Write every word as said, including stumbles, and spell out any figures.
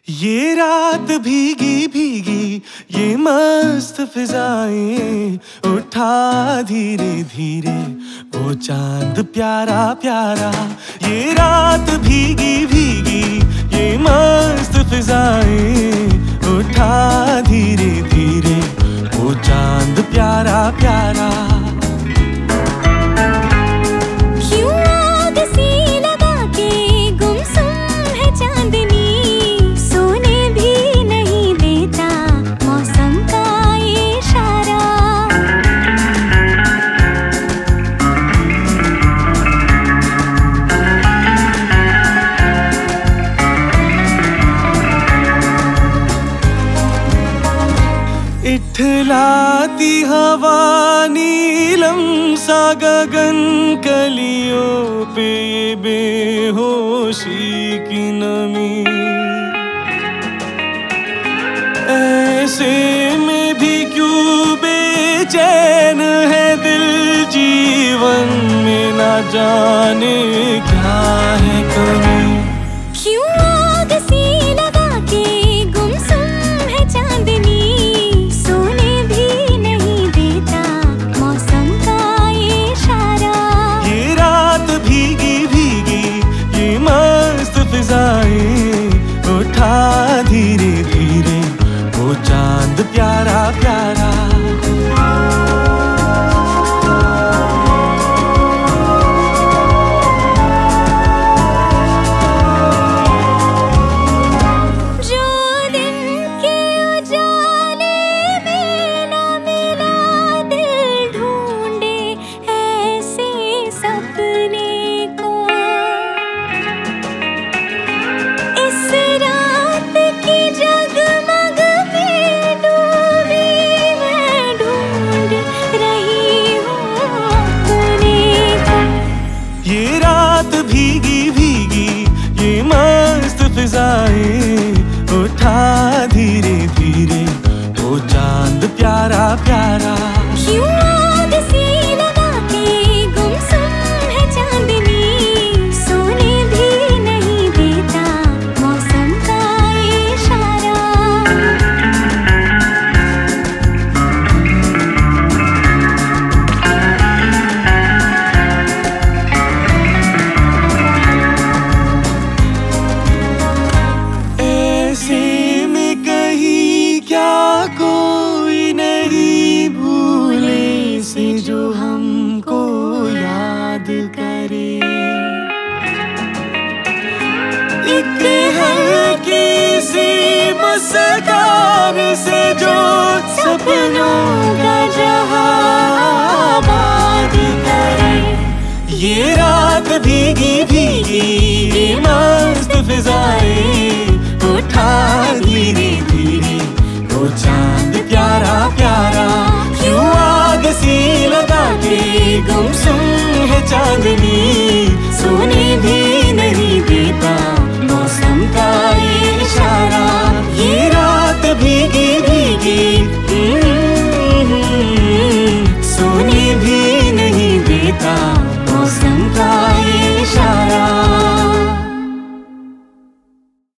ये रात भीगी भीगी ये मस्त फिजाएं, उठा धीरे धीरे वो चांद प्यारा प्यारा। ये रात भीगी भीगी ये मस्त फिजाएं, उठा धीरे धीरे वो चांद प्यारा प्यारा। इठलाती हवा नीलम सा गगन कलियों पे ये बेहोशी की नमी। ऐसे में भी क्यों बेचैन है दिल, जीवन में ना जाने क्या है कमी। उठा धीरे धीरे वो चांद प्यारा प्यारा। भीगी भीगी ये मस्त फिजाएं, उठा धीरे धीरे वो चांद प्यारा प्यारा। कोई नहीं भूले से जो हमको याद करे, एक हल्की सी मुस्कान से जो सपनों का जहां आबाद करे। ये रात भीगी भीगी ये मस्त फिजाएं, उठा धीरे धीरे वो चांद प्यारा प्यारा। क्यों आग सी लगा के गुमसुम है चांदनी, सोने भी